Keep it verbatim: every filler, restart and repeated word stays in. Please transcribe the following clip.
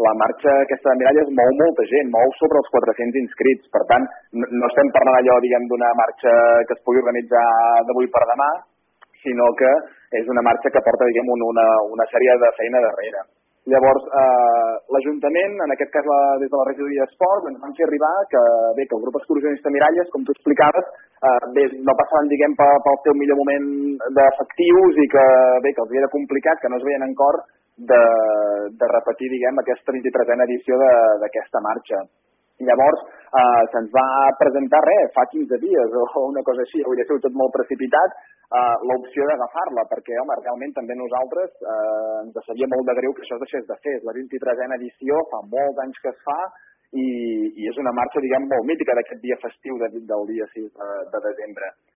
la marxa aquesta de Miralles mou molta gent, mou sobre els quatre-cents inscrits. Per tant, no estem parlant allò, diguem, d'una marxa que es pugui organitzar d'avui per demà, sinó que és una marxa que porta, diguem, una, una sèrie de feina darrere. Llavors, eh, l'Ajuntament, en aquest cas la, des de la regidoria d'Esport, ens van fer arribar que, bé, que el grup excursionista Miralles, com tu explicaves, eh, bé, no passaven, diguem, pel, pel seu millor moment d'efectius i que, bé, que els havia de complicat, que no es veien en cor de, de repetir, diguem, aquesta vint-i-tresena edició d'aquesta marxa. Llavors, eh, se'ns va presentar, res, fa quinze dies o una cosa així, hauria sigut tot molt precipitat, eh, l'opció d'agafar-la, perquè, home, realment també nosaltres eh, ens sabia molt de greu que això es deixés de fer. És la vint-i-tresena edició, fa molts anys que es fa, i, i és una marxa, diguem, molt mítica d'aquest dia festiu de, del dia sis de, de desembre.